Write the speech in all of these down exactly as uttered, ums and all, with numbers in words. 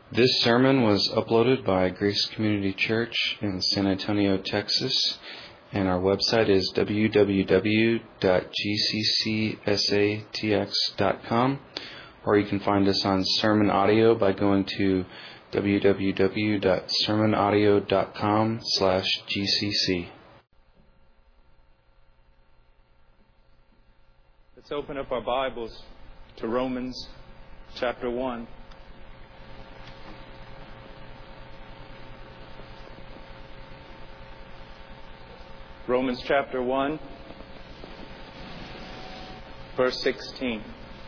This sermon was uploaded by Grace Community Church in San Antonio, Texas, and our website is w w w dot g c c s a t x dot com, or you can find us on Sermon Audio by going to w w w dot sermon audio dot com slash g c c. Let's open up our Bibles to Romans chapter one. Romans chapter one, verse sixteen.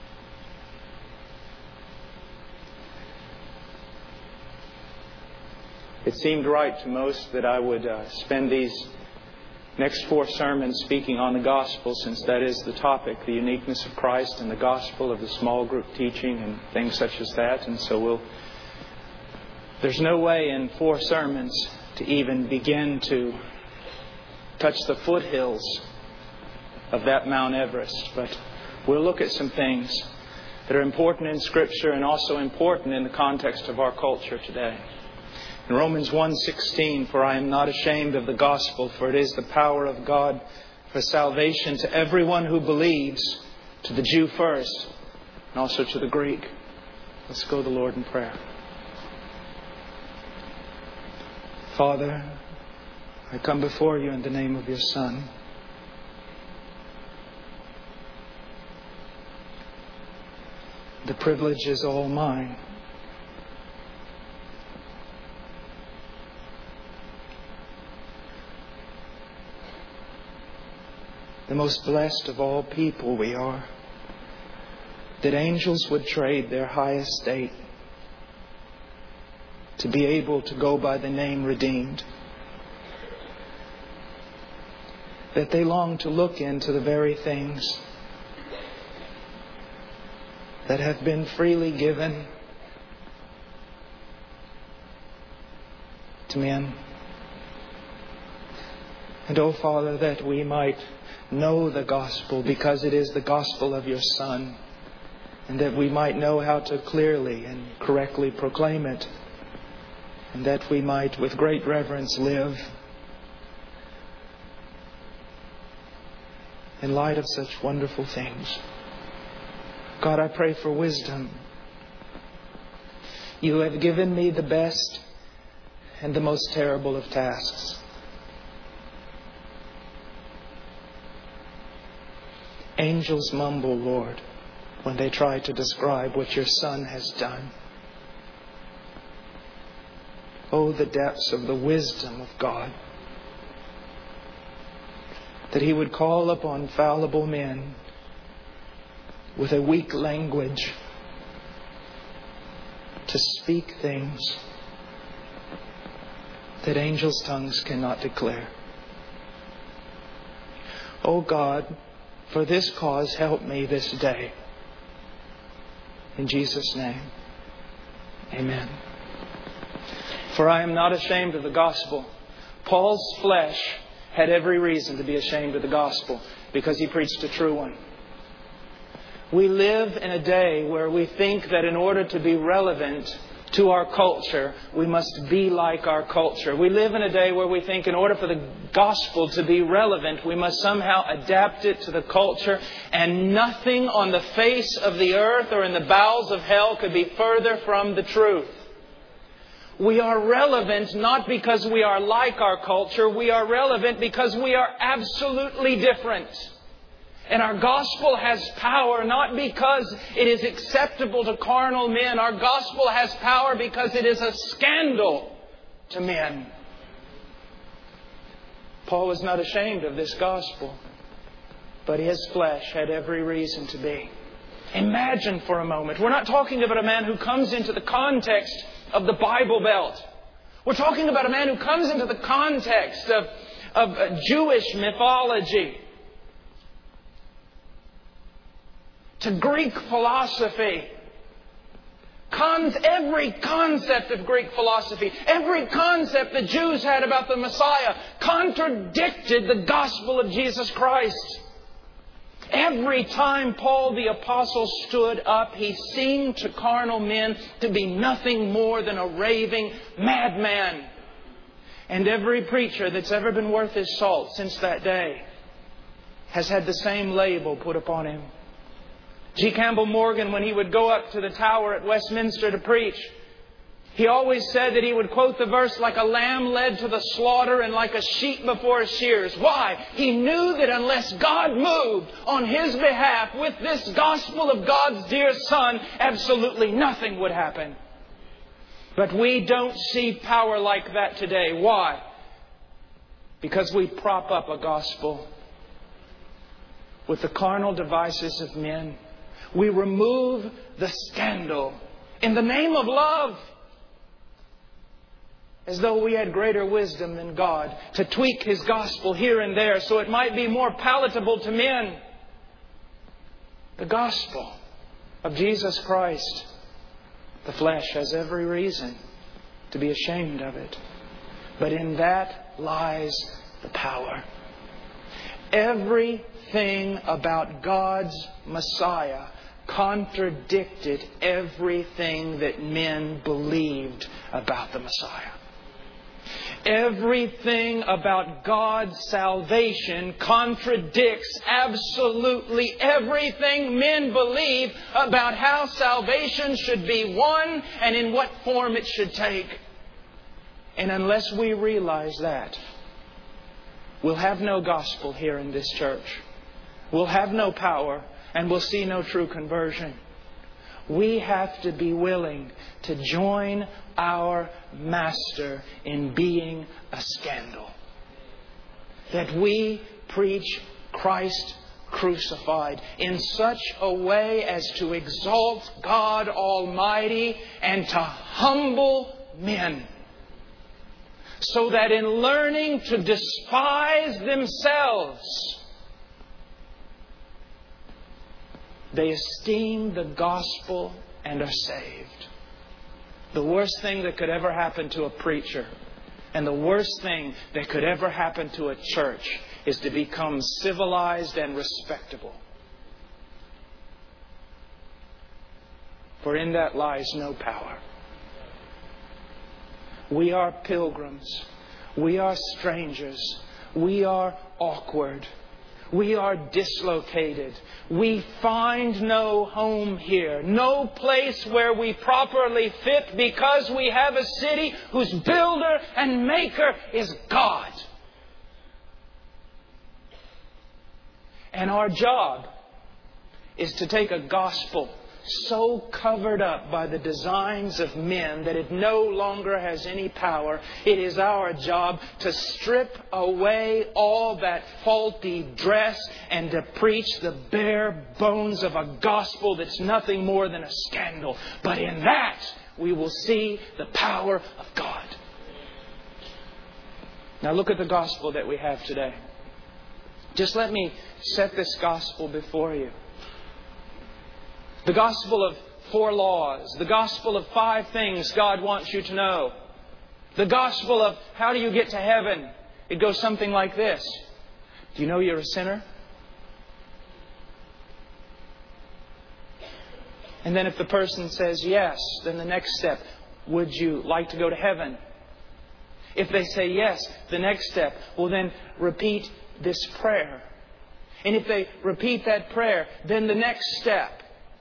It seemed right to most that I would uh, spend these next four sermons speaking on the gospel, since that is the topic, the uniqueness of Christ and the gospel, of the small group teaching and things such as that. And so we'll, there's no way in four sermons to even begin to touch the foothills of that Mount Everest. But we'll look at some things that are important in Scripture and also important in the context of our culture today. In Romans one sixteen, for I am not ashamed of the gospel, for it is the power of God for salvation to everyone who believes, to the Jew first, and also to the Greek. Let's go to the Lord in prayer. Father, I come before you in the name of your Son. The privilege is all mine. The most blessed of all people we are, that angels would trade their high estate to be able to go by the name redeemed. That they long to look into the very things that have been freely given to men. And, oh Father, that we might know the gospel because it is the gospel of your Son, and that we might know how to clearly and correctly proclaim it, and that we might with great reverence live in light of such wonderful things. God, I pray for wisdom. You have given me the best and the most terrible of tasks. Angels mumble, Lord, when they try to describe what your Son has done. Oh, the depths of the wisdom of God, that He would call upon fallible men with a weak language to speak things that angels' tongues cannot declare. Oh God, for this cause help me this day. In Jesus' name, amen. For I am not ashamed of the gospel. Paul's flesh had every reason to be ashamed of the gospel because he preached a true one. We live in a day where we think that in order to be relevant to our culture, we must be like our culture. We live in a day where we think in order for the gospel to be relevant, we must somehow adapt it to the culture, and nothing on the face of the earth or in the bowels of hell could be further from the truth. We are relevant not because we are like our culture. We are relevant because we are absolutely different. And our gospel has power not because it is acceptable to carnal men. Our gospel has power because it is a scandal to men. Paul was not ashamed of this gospel, but his flesh had every reason to be. Imagine for a moment. We're not talking about a man who comes into the context of the Bible Belt. We're talking about a man who comes into the context of, of Jewish mythology, to Greek philosophy. Con- every concept of Greek philosophy, every concept the Jews had about the Messiah contradicted the gospel of Jesus Christ. Every time Paul the Apostle stood up, he seemed to carnal men to be nothing more than a raving madman. And every preacher that's ever been worth his salt since that day has had the same label put upon him. G. Campbell Morgan, when he would go up to the tower at Westminster to preach, he always said that he would quote the verse, like a lamb led to the slaughter and like a sheep before his shears. Why? He knew that unless God moved on his behalf with this gospel of God's dear Son, absolutely nothing would happen. But we don't see power like that today. Why? Because we prop up a gospel with the carnal devices of men. We remove the scandal in the name of love, as though we had greater wisdom than God to tweak His gospel here and there so it might be more palatable to men. The gospel of Jesus Christ. The flesh has every reason to be ashamed of it. But in that lies the power. Everything about God's Messiah contradicted everything that men believed about the Messiah. Everything about God's salvation contradicts absolutely everything men believe about how salvation should be won and in what form it should take. And unless we realize that, we'll have no gospel here in this church. We'll have no power and we'll see no true conversion. We have to be willing to join our Master in being a scandal. That we preach Christ crucified in such a way as to exalt God Almighty and to humble men. So that in learning to despise themselves, they esteem the gospel and are saved. The worst thing that could ever happen to a preacher and the worst thing that could ever happen to a church is to become civilized and respectable. For in that lies no power. We are pilgrims. We are strangers. We are awkward. We are dislocated. We find no home here. No place where we properly fit because we have a city whose builder and maker is God. And our job is to take a gospel so covered up by the designs of men that it no longer has any power. It is our job to strip away all that faulty dress and to preach the bare bones of a gospel that's nothing more than a scandal. But in that, we will see the power of God. Now look at the gospel that we have today. Just let me set this gospel before you. The gospel of four laws. The gospel of five things God wants you to know. The gospel of how do you get to heaven. It goes something like this. Do you know you're a sinner? And then if the person says yes, then the next step, would you like to go to heaven? If they say yes, the next step, well then repeat this prayer. And if they repeat that prayer, then the next step,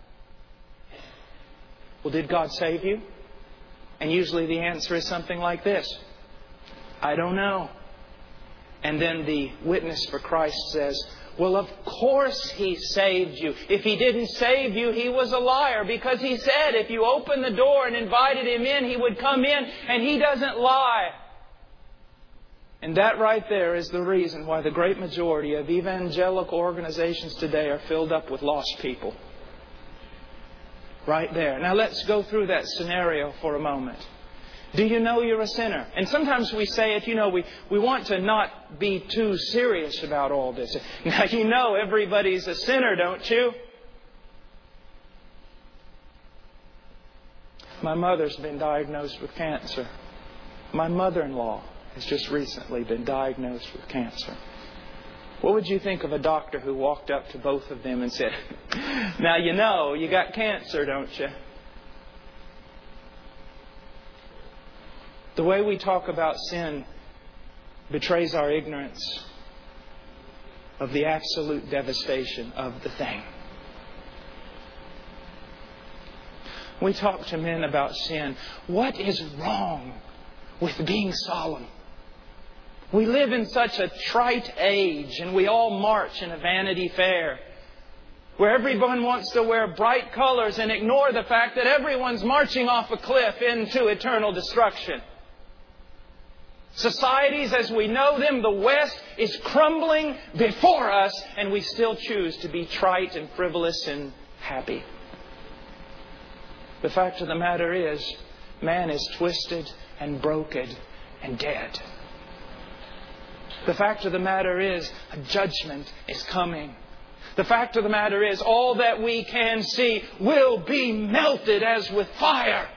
well, did God save you? And usually the answer is something like this. I don't know. And then the witness for Christ says, well, of course He saved you. If He didn't save you, He was a liar. Because He said if you opened the door and invited Him in, He would come in. And He doesn't lie. And that right there is the reason why the great majority of evangelical organizations today are filled up with lost people. Right there. Now let's go through that scenario for a moment. Do you know you're a sinner? And sometimes we say it, you know, we, we want to not be too serious about all this. Now you know everybody's a sinner, don't you? My mother's been diagnosed with cancer. My mother-in-law has just recently been diagnosed with cancer. What would you think of a doctor who walked up to both of them and said, "Now you know you got cancer, don't you?" The way we talk about sin betrays our ignorance of the absolute devastation of the thing. We talk to men about sin. What is wrong with being solemn? We live in such a trite age, and we all march in a Vanity Fair where everyone wants to wear bright colors and ignore the fact that everyone's marching off a cliff into eternal destruction. Societies as we know them, the West, is crumbling before us, and we still choose to be trite and frivolous and happy. The fact of the matter is, man is twisted and broken and dead. The fact of the matter is, a judgment is coming. The fact of the matter is, all that we can see will be melted as with fire.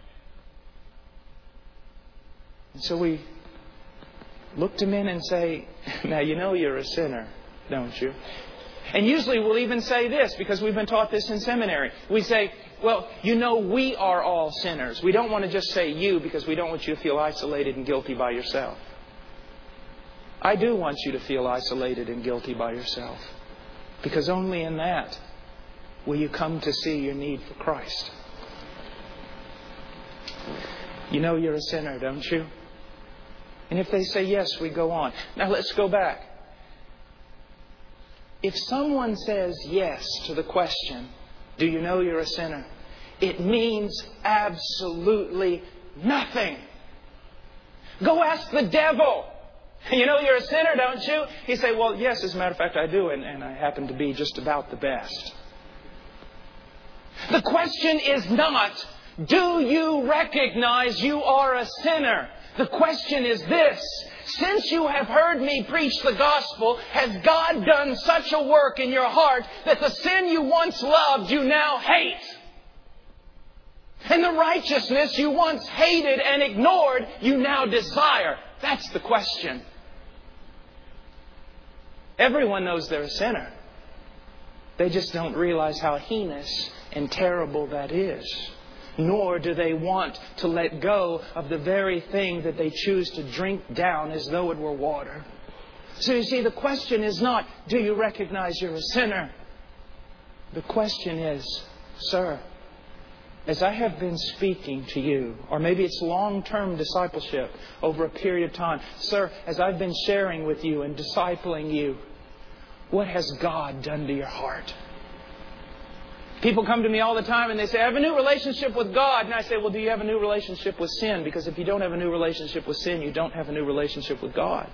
And so we look to men and say, "Now you know you're a sinner, don't you?" And usually we'll even say this, because we've been taught this in seminary. We say, "Well, you know we are all sinners." We don't want to just say you, because we don't want you to feel isolated and guilty by yourself. I do want you to feel isolated and guilty by yourself, because only in that will you come to see your need for Christ. You know you're a sinner, don't you? And if they say yes, we go on. Now let's go back. If someone says yes to the question, "Do you know you're a sinner?" it means absolutely nothing. Go ask the devil. "You know you're a sinner, don't you?" He say, "Well, yes, as a matter of fact, I do, and, and I happen to be just about the best." The question is not, do you recognize you are a sinner? The question is this: since you have heard me preach the gospel, has God done such a work in your heart that the sin you once loved, you now hate? And the righteousness you once hated and ignored, you now desire? That's the question. Everyone knows they're a sinner. They just don't realize how heinous and terrible that is. Nor do they want to let go of the very thing that they choose to drink down as though it were water. So you see, the question is not, do you recognize you're a sinner? The question is, "Sir, as I have been speaking to you," or maybe it's long-term discipleship over a period of time, "Sir, as I've been sharing with you and discipling you, what has God done to your heart?" People come to me all the time and they say, "I have a new relationship with God." And I say, "Well, do you have a new relationship with sin? Because if you don't have a new relationship with sin, you don't have a new relationship with God."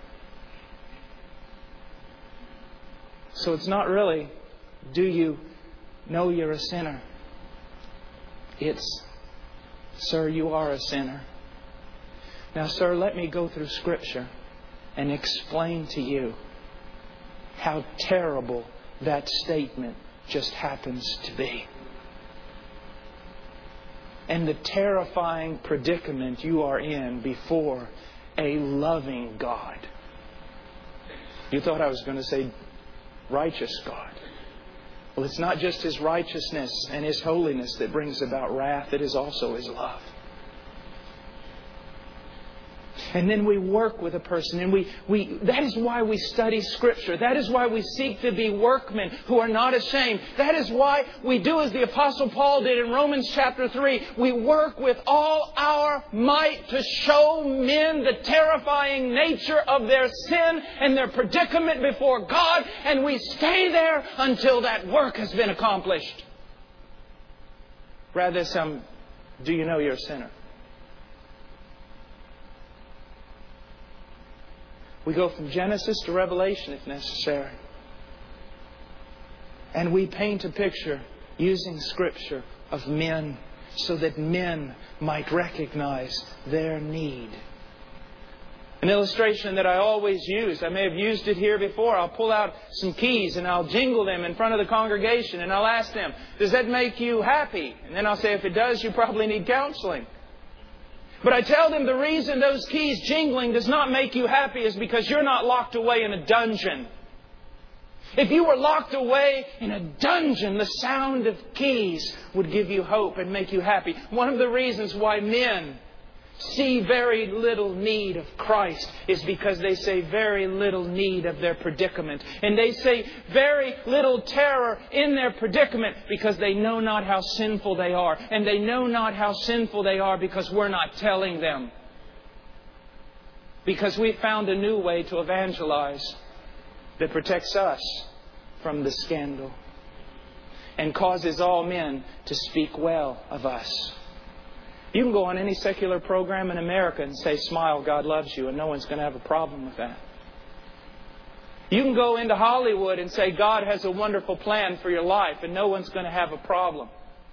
So it's not really, do you know you're a sinner? It's, "Sir, you are a sinner." Now, sir, let me go through Scripture and explain to you how terrible that statement just happens to be. And the terrifying predicament you are in before a loving God. You thought I was going to say righteous God. Well, it's not just His righteousness and His holiness that brings about wrath. It is also His love. And then we work with a person, and we, we that is why we study Scripture. That is why we seek to be workmen who are not ashamed. That is why we do as the Apostle Paul did in Romans chapter three. We work with all our might to show men the terrifying nature of their sin and their predicament before God, and we stay there until that work has been accomplished. Rather some, "Do you know you're a sinner?" We go from Genesis to Revelation if necessary. And we paint a picture using Scripture of men so that men might recognize their need. An illustration that I always use, I may have used it here before. I'll pull out some keys and I'll jingle them in front of the congregation and I'll ask them, "Does that make you happy?" And then I'll say, "If it does, you probably need counseling." But I tell them the reason those keys jingling does not make you happy is because you're not locked away in a dungeon. If you were locked away in a dungeon, the sound of keys would give you hope and make you happy. One of the reasons why men see very little need of Christ is because they say very little need of their predicament. And they say very little terror in their predicament because they know not how sinful they are. And they know not how sinful they are because we're not telling them. Because we found a new way to evangelize that protects us from the scandal and causes all men to speak well of us. You can go on any secular program in America and say, "Smile, God loves you," and no one's going to have a problem with that. You can go into Hollywood and say, "God has a wonderful plan for your life," and no one's going to have a problem.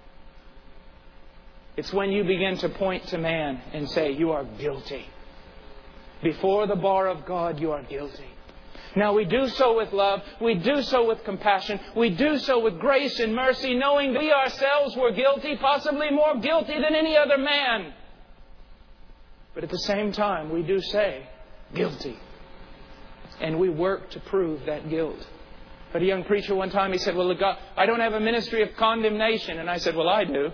It's when you begin to point to man and say, "You are guilty. Before the bar of God, you are guilty." Now, we do so with love. We do so with compassion. We do so with grace and mercy, knowing we ourselves were guilty, possibly more guilty than any other man. But at the same time, we do say, guilty. And we work to prove that guilt. But a young preacher one time, he said, "Well, God, I don't have a ministry of condemnation." And I said, "Well, I do.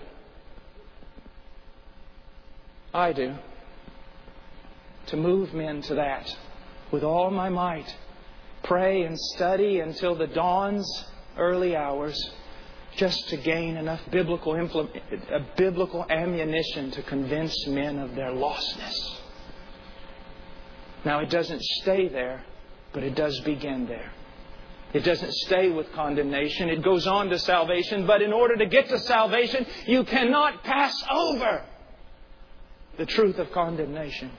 I do. To move men to that with all my might. Pray and study until the dawn's early hours just to gain enough biblical impl- uh, biblical ammunition to convince men of their lostness." Now, it doesn't stay there, but it does begin there. It doesn't stay with condemnation. It goes on to salvation. But in order to get to salvation, you cannot pass over the truth of condemnation.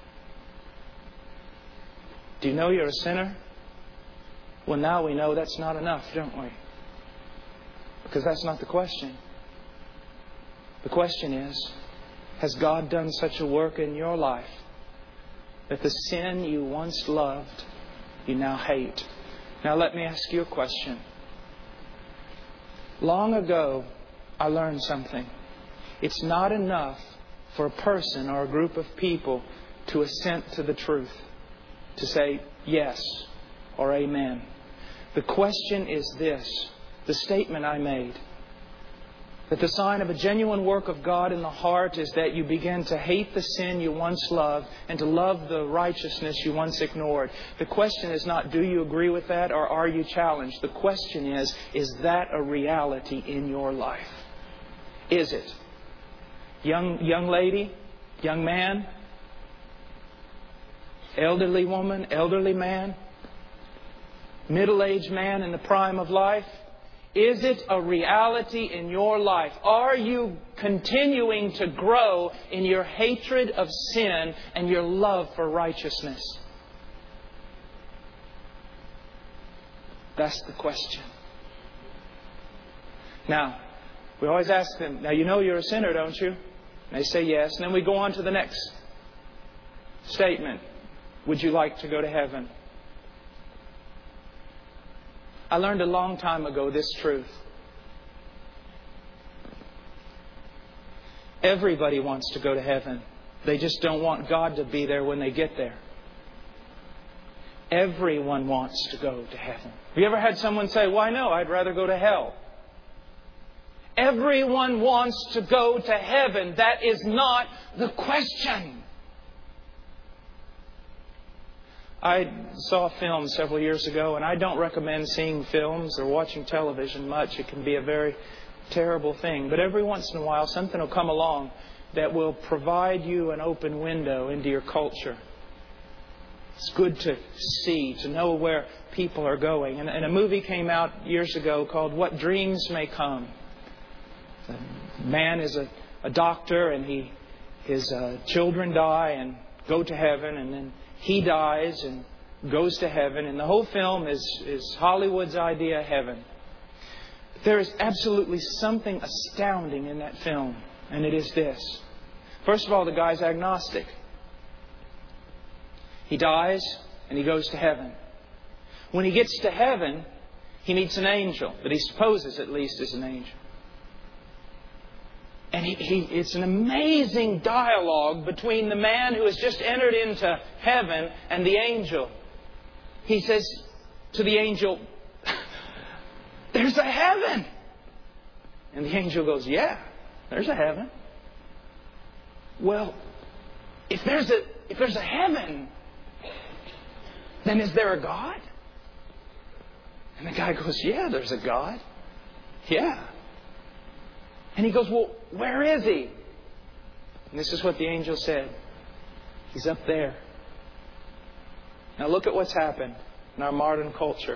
Do you know you're a sinner? Well, now we know that's not enough, don't we? Because that's not the question. The question is, has God done such a work in your life that the sin you once loved, you now hate? Now let me ask you a question. Long ago, I learned something. It's not enough for a person or a group of people to assent to the truth, to say yes or amen. The question is this, the statement I made, that the sign of a genuine work of God in the heart is that you begin to hate the sin you once loved and to love the righteousness you once ignored. The question is not, do you agree with that or are you challenged? The question is, is that a reality in your life? Is it? Young, young lady, young man, elderly woman, elderly man, middle-aged man in the prime of life? Is it a reality in your life? Are you continuing to grow in your hatred of sin and your love for righteousness? That's the question. Now, we always ask them, now you know you're a sinner, don't you? And they say yes. And then we go on to the next statement. Would you like to go to heaven? I learned a long time ago this truth. Everybody wants to go to heaven. They just don't want God to be there when they get there. Everyone wants to go to heaven. Have you ever had someone say, "Why no, I'd rather go to hell"? Everyone wants to go to heaven. That is not the question. I saw a film several years ago, and I don't recommend seeing films or watching television much. It can be a very terrible thing. But every once in a while, something will come along that will provide you an open window into your culture. It's good to see, to know where people are going. And, and a movie came out years ago called What Dreams May Come. The man is a, a doctor, and he his uh, children die and go to heaven, and then he dies and goes to heaven. And the whole film is, is Hollywood's idea of heaven. There is absolutely something astounding in that film. And it is this. First of all, the guy's agnostic. He dies and he goes to heaven. When he gets to heaven, he meets an angel that he supposes at least is an angel. And he, he, it's an amazing dialogue between the man who has just entered into heaven and the angel. He says to the angel, there's a heaven. And the angel goes, yeah, there's a heaven. Well, if there's a if there's a heaven, then is there a God? And the guy goes, yeah, there's a God. Yeah. And he goes, well, where is He? And this is what the angel said. He's up there. Now look at what's happened in our modern culture.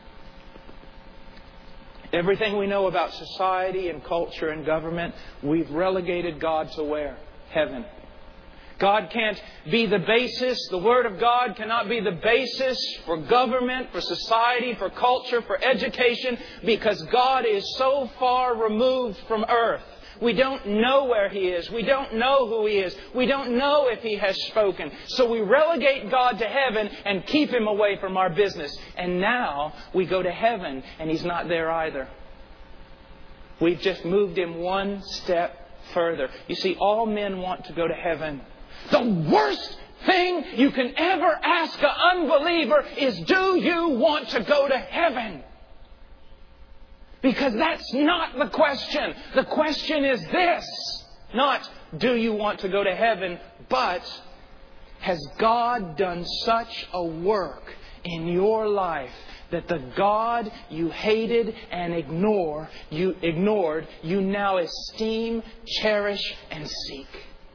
Everything we know about society and culture and government, we've relegated God to where? Heaven. God can't be the basis. The Word of God cannot be the basis for government, for society, for culture, for education, because God is so far removed from earth. We don't know where He is. We don't know who He is. We don't know if He has spoken. So we relegate God to heaven and keep Him away from our business. And now we go to heaven and He's not there either. We've just moved Him one step further. You see, all men want to go to heaven. The worst thing you can ever ask an unbeliever is, do you want to go to heaven? Because that's not the question. The question is this. Not, do you want to go to heaven? But, has God done such a work in your life that the God you hated and ignore, you ignored, you now esteem, cherish, and seek?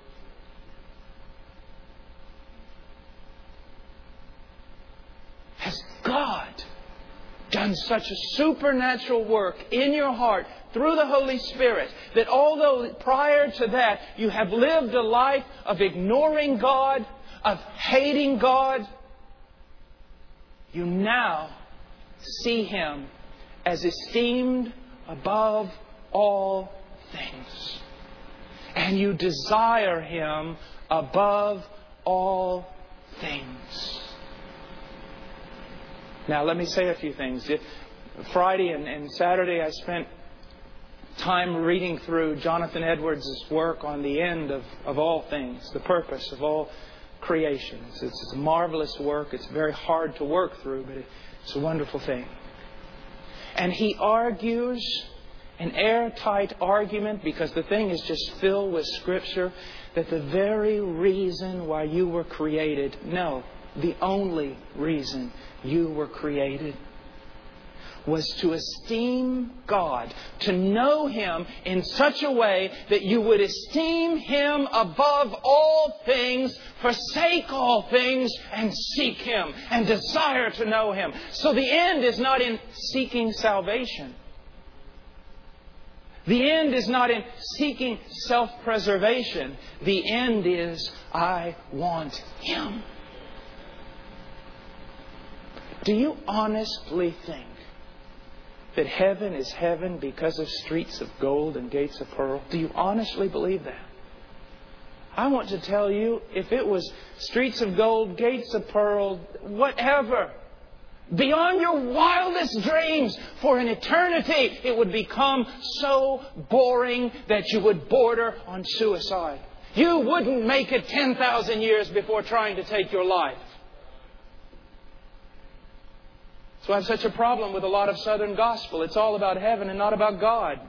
Has God done such a supernatural work in your heart through the Holy Spirit that although prior to that you have lived a life of ignoring God, of hating God, you now see Him as esteemed above all things. And you desire Him above all things. Now, let me say a few things. Friday and, and Saturday, I spent time reading through Jonathan Edwards' work on the end of, of all things, the purpose of all creation. It's, it's a marvelous work. It's very hard to work through, but it's a wonderful thing. And he argues an airtight argument, because the thing is just filled with Scripture, that the very reason why you were created, no, the only reason you were created, was to esteem God, to know Him in such a way that you would esteem Him above all things, forsake all things, and seek Him, and desire to know Him. So the end is not in seeking salvation. The end is not in seeking self-preservation. The end is, I want Him. Do you honestly think that heaven is heaven because of streets of gold and gates of pearl? Do you honestly believe that? I want to tell you, if it was streets of gold, gates of pearl, whatever, beyond your wildest dreams, for an eternity, it would become so boring that you would border on suicide. You wouldn't make it ten thousand years before trying to take your life. So I have such a problem with a lot of Southern gospel. It's all about heaven and not about God.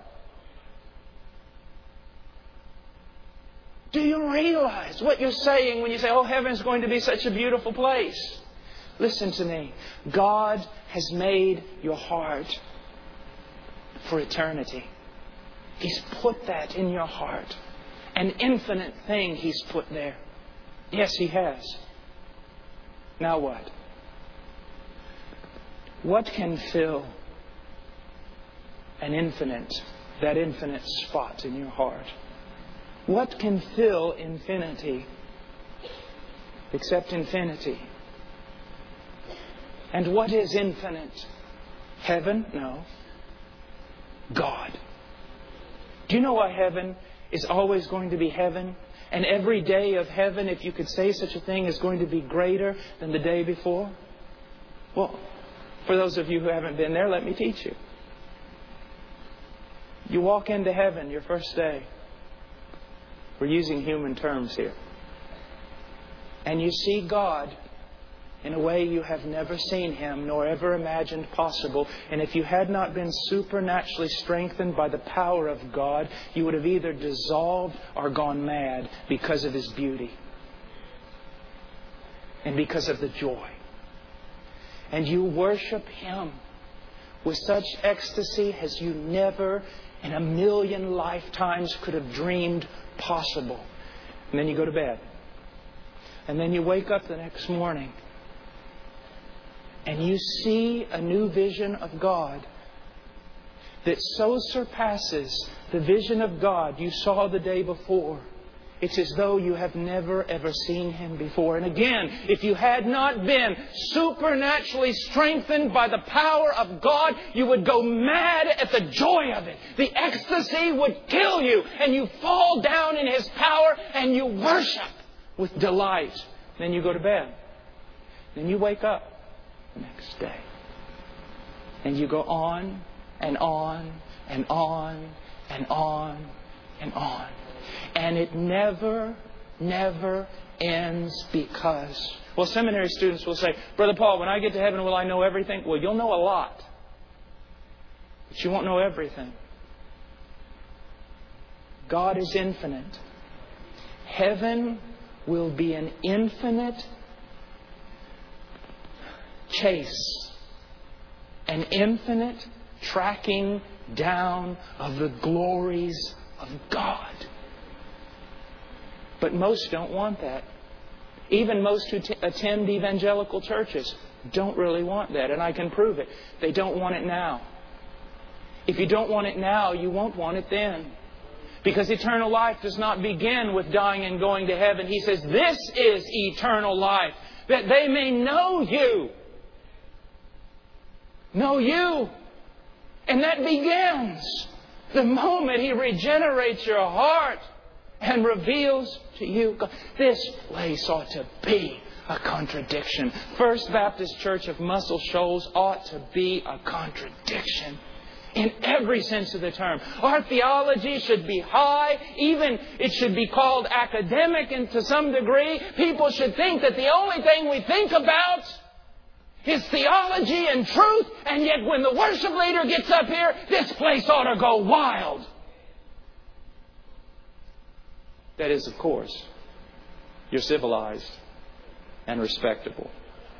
Do you realize what you're saying when you say, oh, heaven's going to be such a beautiful place? Listen to me. God has made your heart for eternity. He's put that in your heart. An infinite thing He's put there. Yes, He has. Now what? What can fill an infinite, that infinite spot in your heart? What can fill infinity except infinity? And what is infinite? Heaven? No. God. Do you know why heaven is always going to be heaven? And every day of heaven, if you could say such a thing, is going to be greater than the day before? Well, for those of you who haven't been there, let me teach you. You walk into heaven your first day. We're using human terms here. And you see God in a way you have never seen Him nor ever imagined possible. And if you had not been supernaturally strengthened by the power of God, you would have either dissolved or gone mad because of His beauty and because of the joy. And you worship Him with such ecstasy as you never in a million lifetimes could have dreamed possible. And then you go to bed. And then you wake up the next morning and you see a new vision of God that so surpasses the vision of God you saw the day before. It's as though you have never ever seen Him before. And again, if you had not been supernaturally strengthened by the power of God, you would go mad at the joy of it. The ecstasy would kill you, and you fall down in His power and you worship with delight. Then you go to bed. Then you wake up the next day. And you go on and on and on and on and on. And it never, never ends because... Well, seminary students will say, Brother Paul, when I get to heaven, will I know everything? Well, you'll know a lot. But you won't know everything. God is infinite. Heaven will be an infinite chase. An infinite tracking down of the glories of God. But most don't want that. Even most who t- attend evangelical churches don't really want that. And I can prove it. They don't want it now. If you don't want it now, you won't want it then. Because eternal life does not begin with dying and going to heaven. He says, this is eternal life, that they may know you. Know you. And that begins the moment He regenerates your heart and reveals to you God. This place ought to be a contradiction. First Baptist Church of Muscle Shoals ought to be a contradiction in every sense of the term. Our theology should be high. Even it should be called academic, and to some degree people should think that the only thing we think about is theology and truth. And yet when the worship leader gets up here, this place ought to go wild. That is, of course, you're civilized and respectable.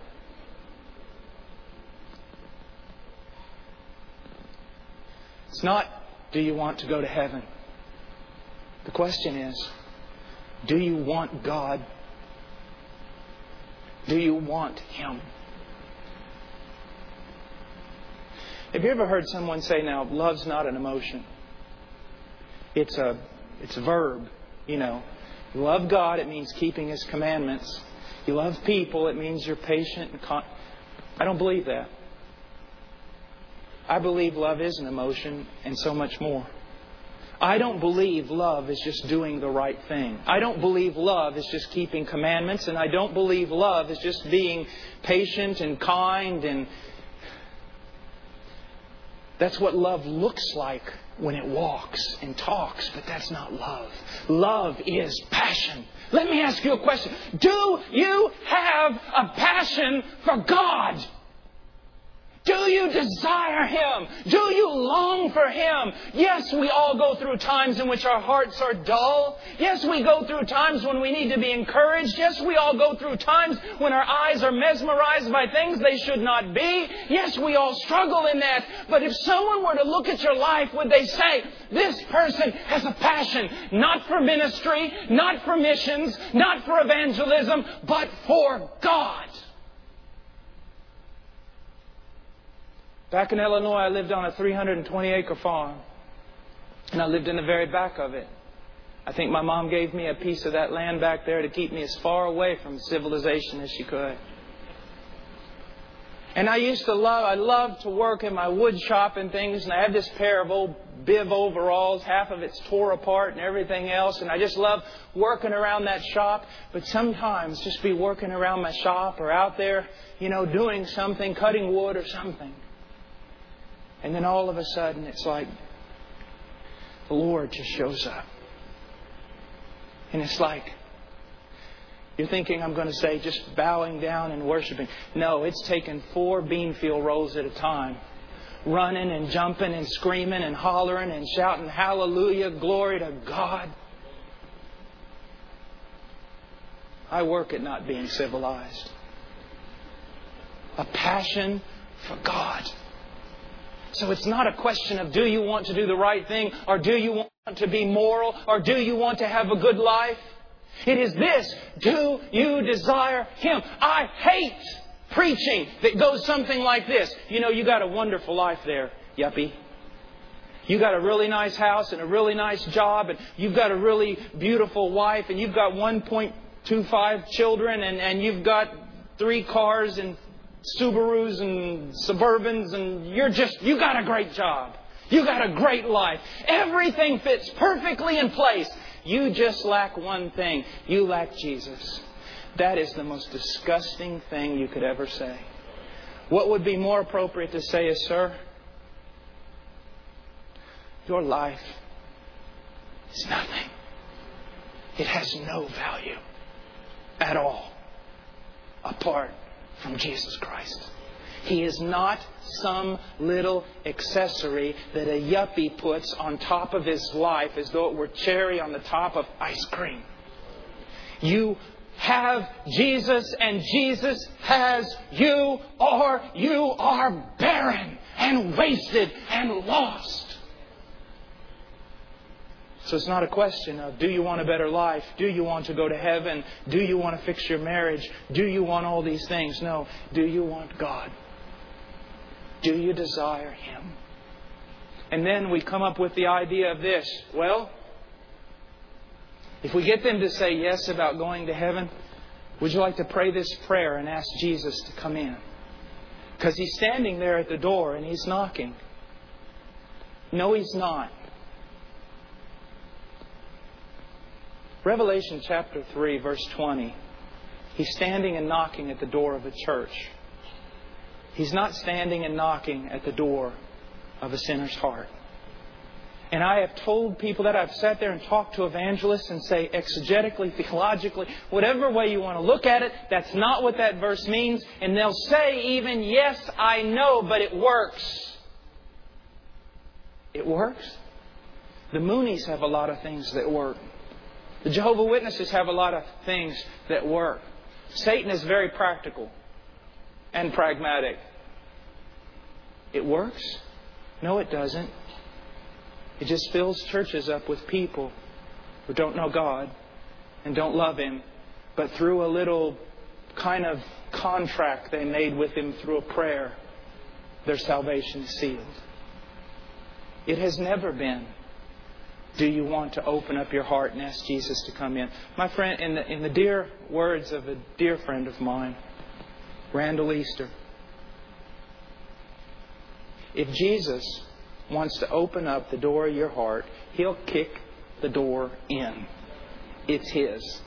It's not, do you want to go to heaven? The question is, do you want God? Do you want Him? Have you ever heard someone say, now, love's not an emotion. It's a, it's a verb. You know, you love God, it means keeping His commandments. You love people, it means you're patient and con- I don't believe that. I believe love is an emotion and so much more. I don't believe love is just doing the right thing. I don't believe love is just keeping commandments, and I don't believe love is just being patient and kind, and that's what love looks like when it walks and talks, but that's not love. Love is passion. Let me ask you a question. Do you have a passion for God? Do you desire Him? Do you long for Him? Yes, we all go through times in which our hearts are dull. Yes, we go through times when we need to be encouraged. Yes, we all go through times when our eyes are mesmerized by things they should not be. Yes, we all struggle in that. But if someone were to look at your life, would they say, this person has a passion, not for ministry, not for missions, not for evangelism, but for God? Back in Illinois, I lived on a three hundred twenty acre farm. And I lived in the very back of it. I think my mom gave me a piece of that land back there to keep me as far away from civilization as she could. And I used to love, I loved to work in my wood shop and things. And I had this pair of old bib overalls. Half of it's tore apart and everything else. And I just loved working around that shop. But sometimes just be working around my shop or out there, you know, doing something, cutting wood or something. And then all of a sudden, it's like the Lord just shows up. And it's like You're thinking I'm going to say just bowing down and worshiping. No, it's taken four Beanfield rolls at a time. Running and jumping and screaming and hollering and shouting, hallelujah, glory to God. I work at not being civilized. A passion for God. So it's not a question of do you want to do the right thing, or do you want to be moral, or do you want to have a good life? It is this. Do you desire Him? I hate preaching that goes something like this. You know, you got a wonderful life there, yuppie. You got a really nice house and a really nice job, and you've got a really beautiful wife, and you've got one point two five children, and, and you've got three cars and Subarus and Suburbans, and you're just, you got a great job. You got a great life. Everything fits perfectly in place. You just lack one thing. You lack Jesus. That is the most disgusting thing you could ever say. What would be more appropriate to say is, sir, your life is nothing. It has no value at all apart from Jesus Christ. He is not some little accessory that a yuppie puts on top of his life as though it were cherry on the top of ice cream. You have Jesus and Jesus has you, or you are barren and wasted and lost. So it's not a question of do you want a better life? Do you want to go to heaven? Do you want to fix your marriage? Do you want all these things? No. Do you want God? Do you desire Him? And then we come up with the idea of this. Well, if we get them to say yes about going to heaven, would you like to pray this prayer and ask Jesus to come in? Because He's standing there at the door and He's knocking. No, He's not. Revelation chapter three, verse twenty. He's standing and knocking at the door of a church. He's not standing and knocking at the door of a sinner's heart. And I have told people that, I've sat there and talked to evangelists and say exegetically, theologically, whatever way you want to look at it, that's not what that verse means. And they'll say even, yes, I know, but it works. It works. The Moonies have a lot of things that work. The Jehovah's Witnesses have a lot of things that work. Satan is very practical and pragmatic. It works? No, it doesn't. It just fills churches up with people who don't know God and don't love Him, but through a little kind of contract they made with Him through a prayer, their salvation is sealed. It has never been, do you want to open up your heart and ask Jesus to come in? My friend, in the, in the dear words of a dear friend of mine, Randall Easter, if Jesus wants to open up the door of your heart, He'll kick the door in. It's His.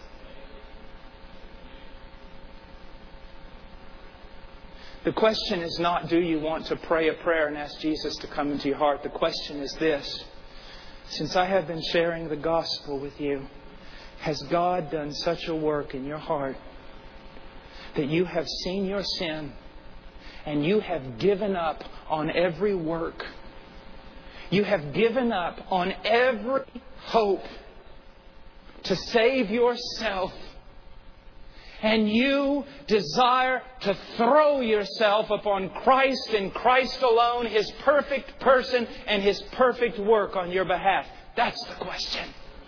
The question is not, do you want to pray a prayer and ask Jesus to come into your heart? The question is this. Since I have been sharing the gospel with you, has God done such a work in your heart that you have seen your sin and you have given up on every work? You have given up on every hope to save yourself. And you desire to throw yourself upon Christ and Christ alone, His perfect person and His perfect work on your behalf. That's the question.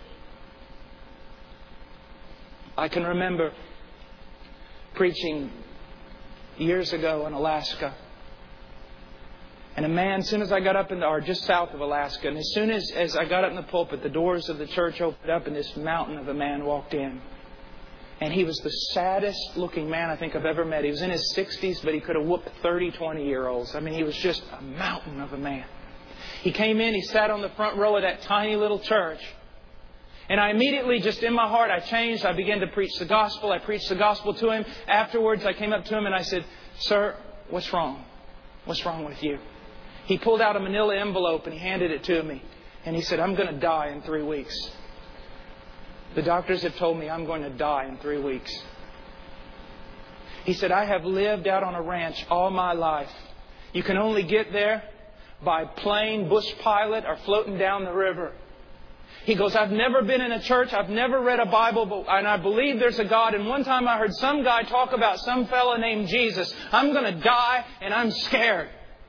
I can remember preaching years ago in Alaska. And a man, as soon as I got up in the, or just south of Alaska, and as soon as, as I got up in the pulpit, the doors of the church opened up and this mountain of a man walked in. And he was the saddest looking man I think I've ever met. He was in his sixties, but he could have whooped thirty, twenty year olds. I mean, he was just a mountain of a man. He came in, he sat on the front row of that tiny little church. And I immediately, just in my heart, I changed. I began to preach the gospel. I preached the gospel to him. Afterwards, I came up to him and I said, "Sir, what's wrong? What's wrong with you?" He pulled out a manila envelope and he handed it to me. And he said, "I'm going to die in three weeks. The doctors have told me I'm going to die in three weeks. He said, I have lived out on a ranch all my life. You can only get there by plane, bush pilot, or floating down the river. He goes, I've never been in a church. I've never read a Bible, but, and I believe there's a God. And one time I heard some guy talk about some fella named Jesus. I'm going to die and I'm scared.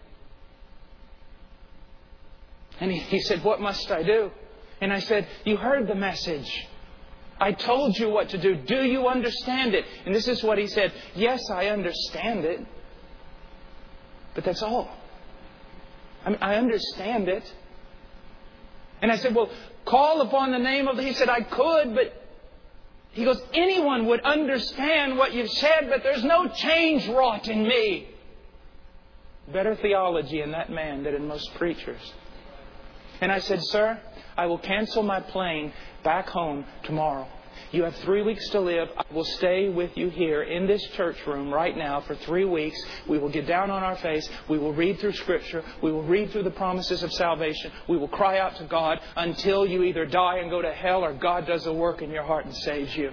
And he, he said, what must I do? And I said, you heard the message. I told you what to do. Do you understand it? And this is what he said. Yes, I understand it. But that's all. I mean, I understand it. And I said, well, call upon the name of... He said, I could, but... He goes, anyone would understand what you've said, but there's no change wrought in me. Better theology in that man than in most preachers. And I said, sir, I will cancel my plane back home tomorrow. You have three weeks to live. I will stay with you here in this church room right now for three weeks. We will get down on our face. We will read through Scripture. We will read through the promises of salvation. We will cry out to God until you either die and go to hell or God does a work in your heart and saves you.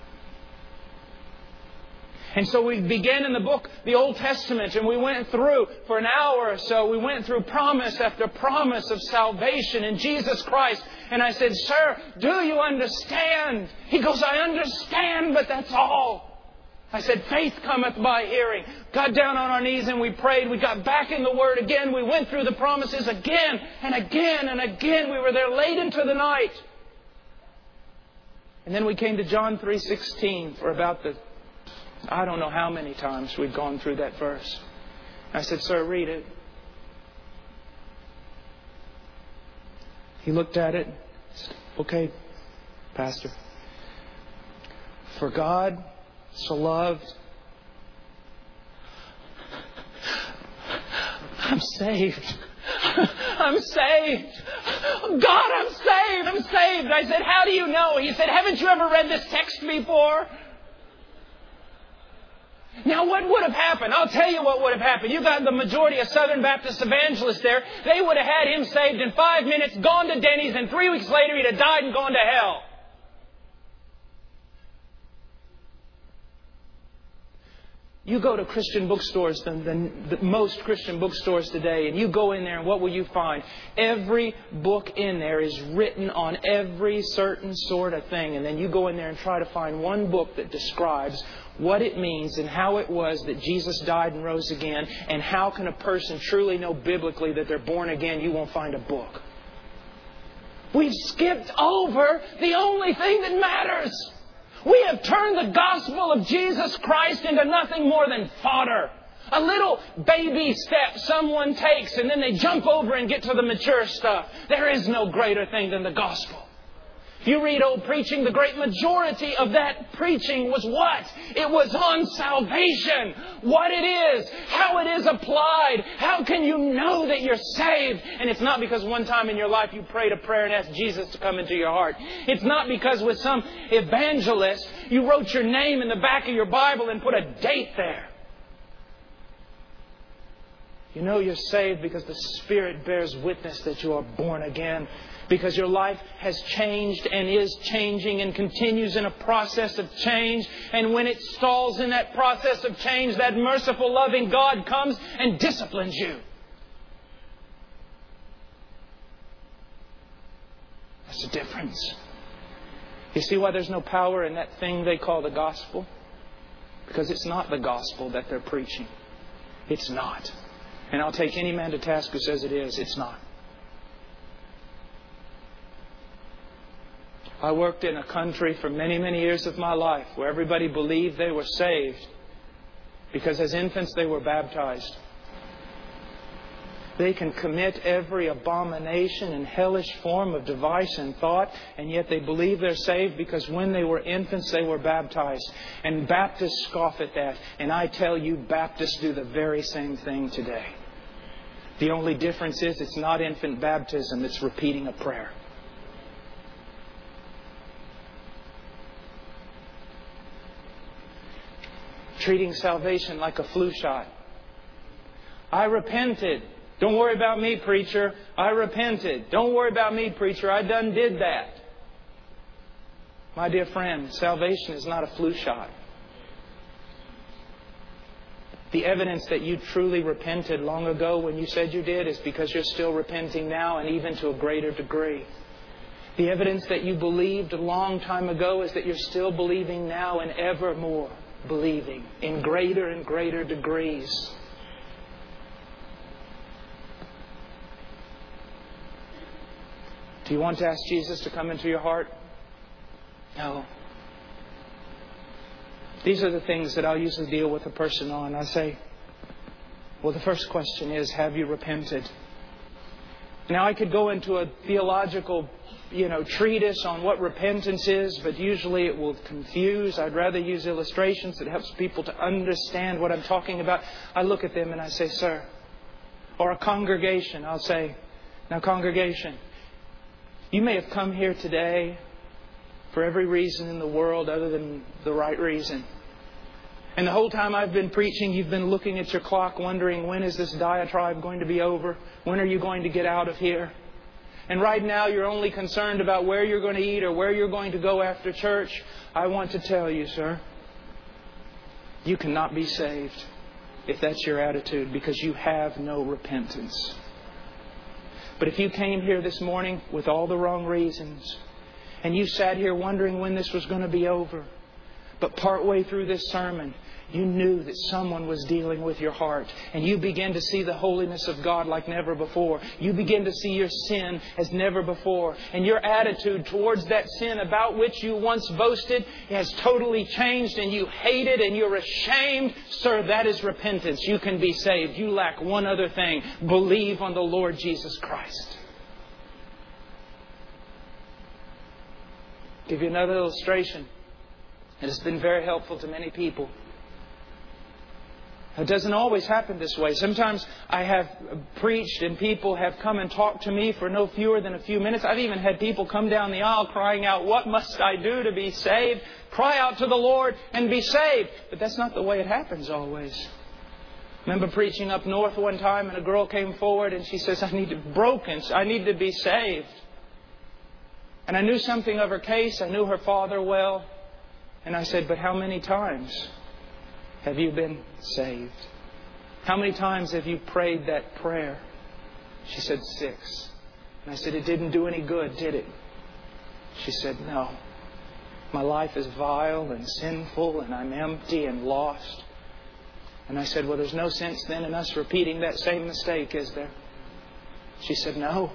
And so we began in the book, the Old Testament, and we went through for an hour or so. We went through promise after promise of salvation in Jesus Christ. And I said, sir, do you understand? He goes, I understand, but that's all. I said, faith cometh by hearing. Got down on our knees and we prayed. We got back in the Word again. We went through the promises again and again and again. We were there late into the night. And then we came to John three sixteen for about the... I don't know how many times we'd gone through that verse. I said, sir, read it. He looked at it. Said, okay, Pastor. For God so loved. I'm saved. I'm saved. God, I'm saved. I'm saved. I said, how do you know? He said, haven't you ever read this text before? Now, what would have happened? I'll tell you what would have happened. You got the majority of Southern Baptist evangelists there. They would have had him saved in five minutes, gone to Denny's, and three weeks later he'd have died and gone to hell. You go to Christian bookstores, the, the, the most Christian bookstores today, and you go in there and what will you find? Every book in there is written on every certain sort of thing. And then you go in there and try to find one book that describes what it means and how it was that Jesus died and rose again. And how can a person truly know biblically that they're born again? You won't find a book. We've skipped over the only thing that matters. We have turned the gospel of Jesus Christ into nothing more than fodder. A little baby step someone takes and then they jump over and get to the mature stuff. There is no greater thing than the gospel. You read old preaching, the great majority of that preaching was what? It was on salvation. What it is, how it is applied. How can you know that you're saved? And it's not because one time in your life you prayed a prayer and asked Jesus to come into your heart. It's not because with some evangelist you wrote your name in the back of your Bible and put a date there. You know you're saved because the Spirit bears witness that you are born again. Because your life has changed and is changing and continues in a process of change. And when it stalls in that process of change, that merciful, loving God comes and disciplines you. That's the difference. You see why there's no power in that thing they call the gospel? Because it's not the gospel that they're preaching. It's not. And I'll take any man to task who says it is. It's not. I worked in a country for many, many years of my life where everybody believed they were saved because as infants they were baptized. They can commit every abomination and hellish form of device and thought, and yet they believe they're saved because when they were infants they were baptized. And Baptists scoff at that. And I tell you, Baptists do the very same thing today. The only difference is it's not infant baptism, it's repeating a prayer. Treating salvation like a flu shot. I repented. Don't worry about me, preacher. I repented. Don't worry about me, preacher. I done did that. My dear friend, salvation is not a flu shot. The evidence that you truly repented long ago when you said you did is because you're still repenting now, and even to a greater degree. The evidence that you believed a long time ago is that you're still believing now, and ever more believing in greater and greater degrees. Do you want to ask Jesus to come into your heart? No. These are the things that I'll usually deal with a person on. I say, well, the first question is, have you repented? Now, I could go into a theological, you know, treatise on what repentance is, but usually it will confuse. I'd rather use illustrations that helps people to understand what I'm talking about. I look at them and I say, sir, or a congregation, I'll say, now, congregation, you may have come here today for every reason in the world other than the right reason. And the whole time I've been preaching, you've been looking at your clock wondering, when is this diatribe going to be over? When are you going to get out of here? And right now you're only concerned about where you're going to eat or where you're going to go after church. I want to tell you, sir, you cannot be saved if that's your attitude, because you have no repentance. But if you came here this morning with all the wrong reasons, and you sat here wondering when this was going to be over, but partway through this sermon, you knew that someone was dealing with your heart, and you began to see the holiness of God like never before. You begin to see your sin as never before, and your attitude towards that sin about which you once boasted has totally changed, and you hate it and you're ashamed. Sir, that is repentance. You can be saved. You lack one other thing. Believe on the Lord Jesus Christ. I'll give you another illustration. It has been very helpful to many people. It doesn't always happen this way. Sometimes I have preached and people have come and talked to me for no fewer than a few minutes. I've even had people come down the aisle crying out, "What must I do to be saved?" Cry out to the Lord and be saved. But that's not the way it happens always. I remember preaching up north one time, and a girl came forward and she says, I need to be broken. I need to be saved. And I knew something of her case. I knew her father well. And I said, but how many times have you been saved? How many times have you prayed that prayer? She said, six. And I said, it didn't do any good, did it? She said, no. My life is vile and sinful, and I'm empty and lost. And I said, well, there's no sense then in us repeating that same mistake, is there? She said, no.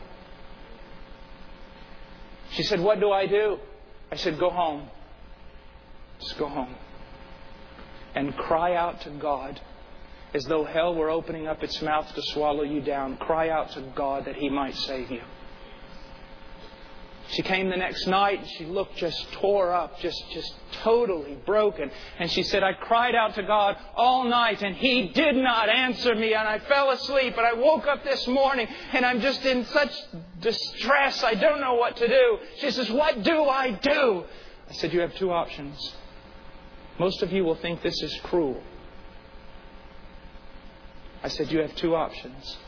She said, what do I do? I said, go home. Just go home. And cry out to God as though hell were opening up its mouth to swallow you down. Cry out to God that He might save you. She came the next night and she looked just tore up, just, just totally broken. And she said, I cried out to God all night and He did not answer me. And I fell asleep and I woke up this morning and I'm just in such distress. I don't know what to do. She says, what do I do? I said, you have two options. Most of you will think this is cruel. I said, you have two options.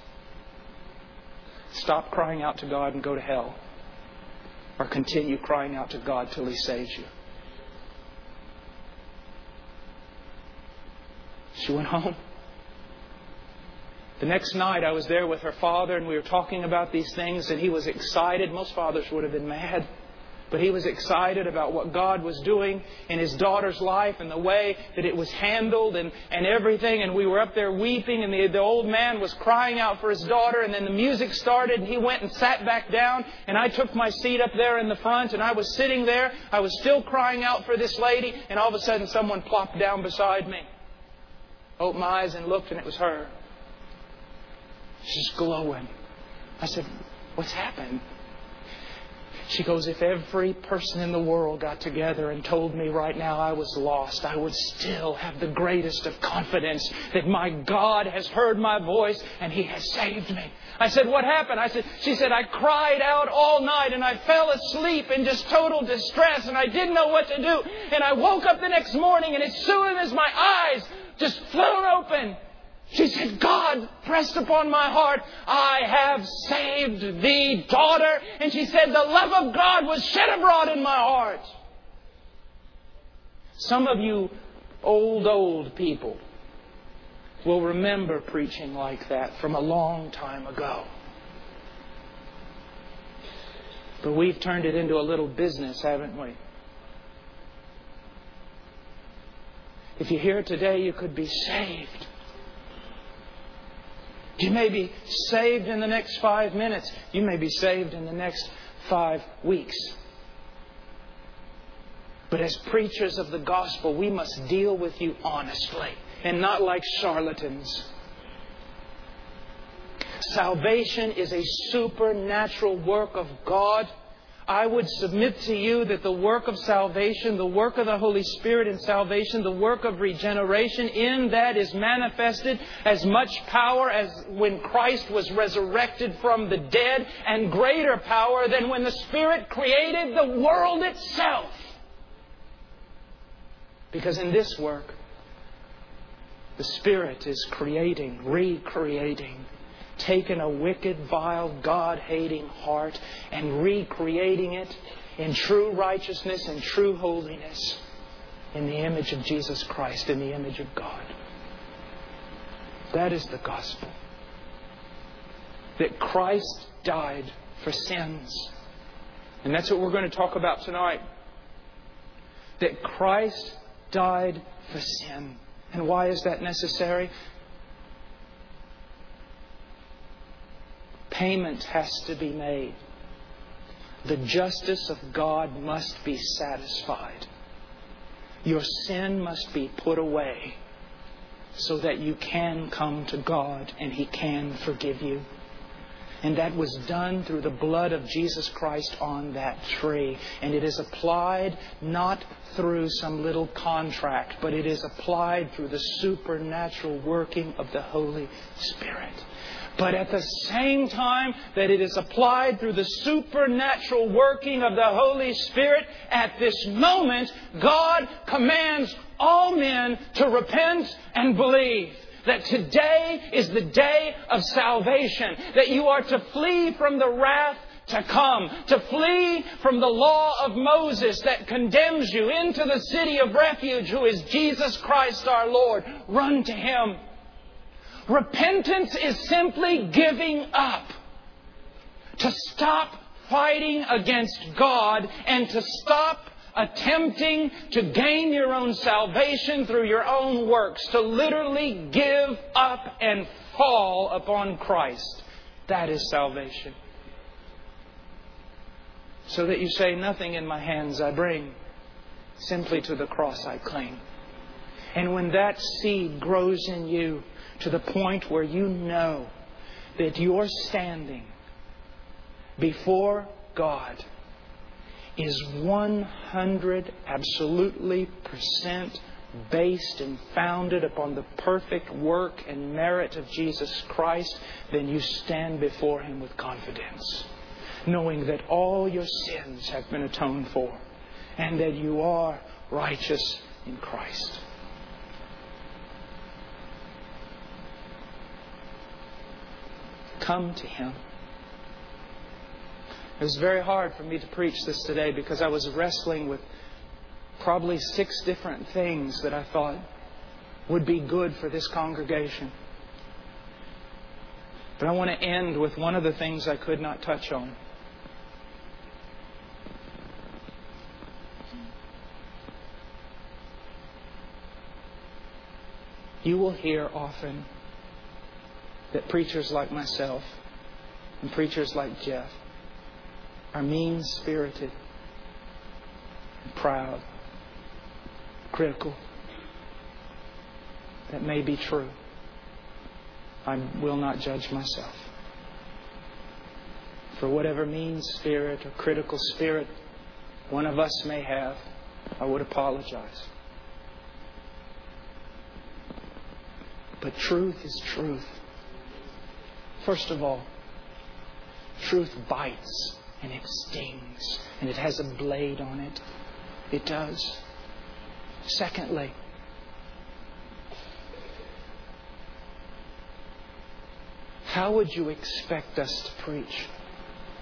Stop crying out to God and go to hell. Or continue crying out to God till He saves you. She went home. The next night I was there with her father and we were talking about these things and he was excited. Most fathers would have been mad. But he was excited about what God was doing in his daughter's life and the way that it was handled and, and everything. And we were up there weeping and the, the old man was crying out for his daughter. And then the music started and he went and sat back down. And I took my seat up there in the front and I was sitting there. I was still crying out for this lady. And all of a sudden someone plopped down beside me. Opened my eyes and looked and it was her. She's glowing. I said, what's happened? She goes, if every person in the world got together and told me right now I was lost, I would still have the greatest of confidence that my God has heard my voice and He has saved me. I said, what happened? I said, she said, I cried out all night and I fell asleep in just total distress and I didn't know what to do. And I woke up the next morning and as soon as my eyes just flown open, she said, God pressed upon my heart, I have saved thee, daughter. And she said, the love of God was shed abroad in my heart. Some of you old, old people will remember preaching like that from a long time ago. But we've turned it into a little business, haven't we? If you hear it today, you could be saved. You may be saved in the next five minutes. You may be saved in the next five weeks. But as preachers of the gospel, we must deal with you honestly and not like charlatans. Salvation is a supernatural work of God. I would submit to you that the work of salvation, the work of the Holy Spirit in salvation, the work of regeneration, in that is manifested as much power as when Christ was resurrected from the dead, and greater power than when the Spirit created the world itself. Because in this work, the Spirit is creating, recreating, taken a wicked, vile, God-hating heart and recreating it in true righteousness and true holiness in the image of Jesus Christ, in the image of God. That is the gospel. That Christ died for sins. And that's what we're going to talk about tonight. That Christ died for sin. And why is that necessary? Payment has to be made. The justice of God must be satisfied. Your sin must be put away so that you can come to God and He can forgive you. And that was done through the blood of Jesus Christ on that tree. And it is applied not through some little contract, but it is applied through the supernatural working of the Holy Spirit. But at the same time that it is applied through the supernatural working of the Holy Spirit, at this moment, God commands all men to repent and believe. That today is the day of salvation. That you are to flee from the wrath to come. To flee from the law of Moses that condemns you into the city of refuge, who is Jesus Christ our Lord. Run to Him. Repentance is simply giving up. To stop fighting against God and to stop attempting to gain your own salvation through your own works. To literally give up and fall upon Christ. That is salvation. So that you say, nothing in my hands I bring, simply to the cross I cling. And when that seed grows in you to the point where you know that you're standing before God is one hundred absolutely percent based and founded upon the perfect work and merit of Jesus Christ, then you stand before Him with confidence, knowing that all your sins have been atoned for and that you are righteous in Christ. Come to Him. It was very hard for me to preach this today because I was wrestling with probably six different things that I thought would be good for this congregation. But I want to end with one of the things I could not touch on. You will hear often that preachers like myself and preachers like Jeff are mean-spirited, and proud, critical. That may be true. I will not judge myself. For whatever mean spirit or critical spirit one of us may have, I would apologize. But truth is truth. First of all, truth bites and it stings and it has a blade on it. It does. Secondly, how would you expect us to preach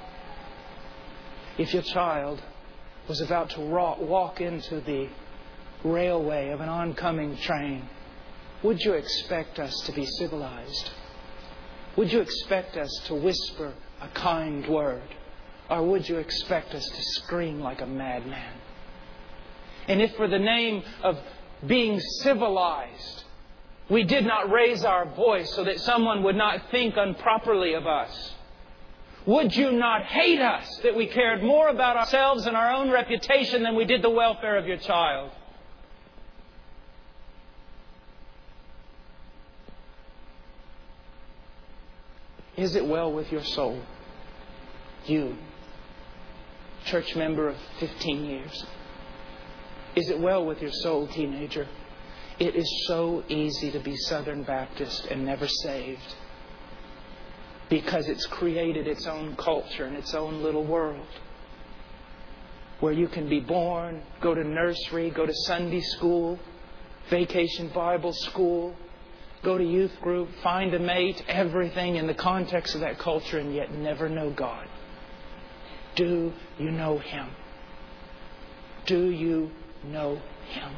if your child was about to walk into the railway of an oncoming train, would you expect us to be civilized? Would you expect us to whisper a kind word? Or would you expect us to scream like a madman? And if for the name of being civilized, we did not raise our voice so that someone would not think improperly of us, would you not hate us that we cared more about ourselves and our own reputation than we did the welfare of your child? Is it well with your soul? You, church member of fifteen years. Is it well with your soul, teenager? It is so easy to be Southern Baptist and never saved, because it's created its own culture and its own little world where you can be born, go to nursery, go to Sunday school, vacation Bible school, go to youth group, find a mate, everything in the context of that culture, and yet never know God. Do you know Him? Do you know Him?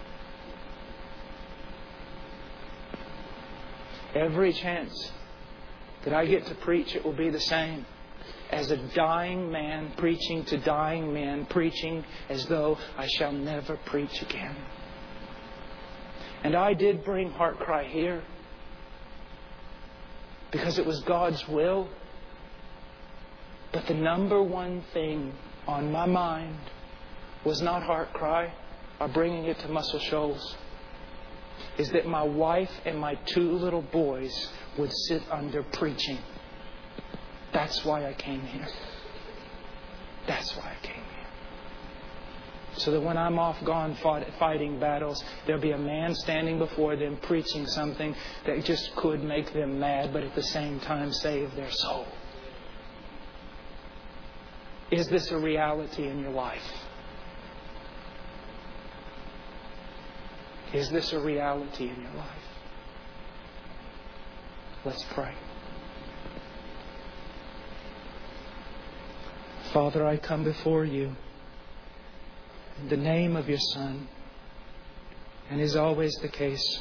Every chance that I get to preach, it will be the same. As a dying man preaching to dying men, preaching as though I shall never preach again. And I did bring Heart Cry here because it was God's will. But the number one thing on my mind was not Heart Cry or bringing it to Muscle Shoals. Is that my wife and my two little boys would sit under preaching. That's why I came here. That's why I came here. So that when I'm off gone fighting battles, there'll be a man standing before them preaching something that just could make them mad, but at the same time save their soul. Is this a reality in your life? Is this a reality in your life? Let's pray. Father, I come before you in the name of your Son, and is always the case.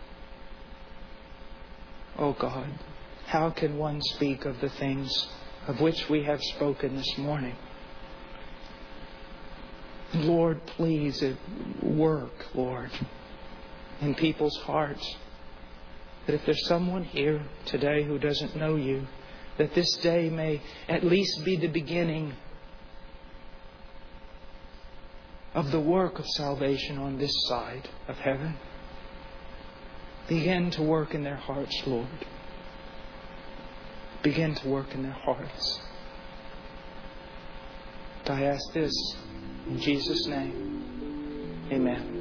Oh God, how can one speak of the things of which we have spoken this morning? Lord, please work, Lord, in people's hearts. That if there's someone here today who doesn't know you, that this day may at least be the beginning of the work of salvation on this side of heaven. Begin to work in their hearts, Lord. Begin to work in their hearts. I ask this in Jesus' name. Amen.